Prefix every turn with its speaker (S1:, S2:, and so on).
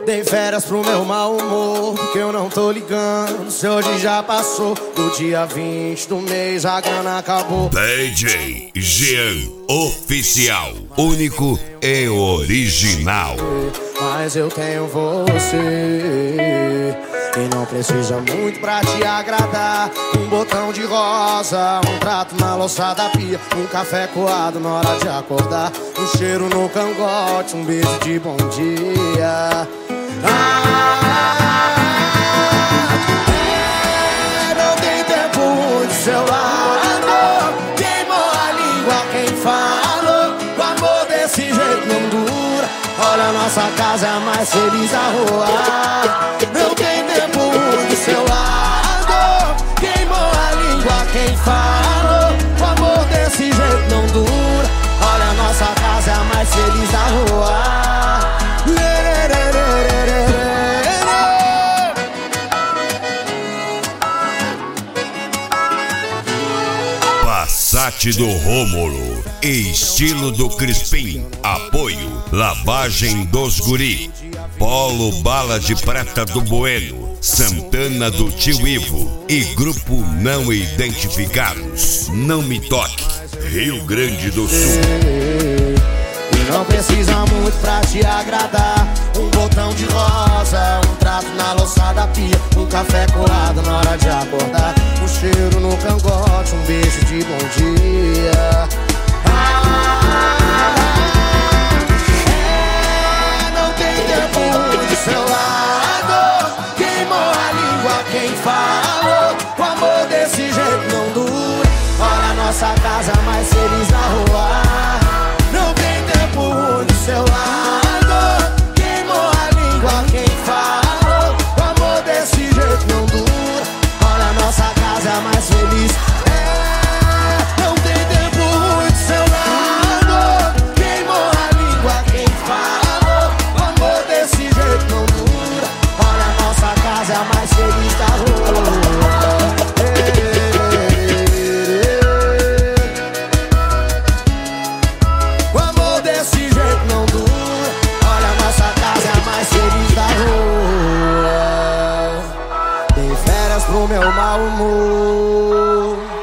S1: Dei férias pro meu mau humor, porque eu não tô ligando se hoje já passou do dia 20 do mês, a grana acabou.
S2: DJ Jean Oficial, único e original.
S1: Mas eu tenho você e não precisa muito pra te agradar. Um botão de rosa, um prato na louça da pia, um café coado na hora de acordar, um cheiro no cangote, um beijo de bom dia. Não tem tempo ruim do seu lado, queimou a língua quem falou. O amor desse jeito não dura, olha, nossa casa é a mais feliz da rua. Não tem tempo ruim do seu lado, queimou a língua quem falou. O amor desse jeito não dura, olha, nossa casa é a mais feliz da rua.
S2: Passat do Rômulo, estilo do Crispim. Apoio Lavagem dos Guri, Polo Bala de Prata do Bueno, Santana do Tio Ivo e Grupo Não Identificados. Não Me Toque, Rio Grande do Sul.
S1: Não precisa muito pra te agradar. Um botão de rosa, um trato na louça da pia, um café coado na hora de acordar, um cheiro no cangote, um beijo de bom dia. Não tem tempo do seu lado, queimou a língua quem falou. O amor desse jeito não dura, olha, nossa casa mais feliz na rua. Não tem tempo ruim do seu lado, queimou a língua quem falou. O amor desse jeito não dura, olha, nossa casa é mais feliz. Não tem tempo ruim do seu lado, queimou a língua quem falou. O amor desse jeito não dura, olha, nossa casa é a mais feliz da rua. O amor desse jeito não dura, olha, nossa casa é a mais feliz da rua. Dei férias pro meu mau humor.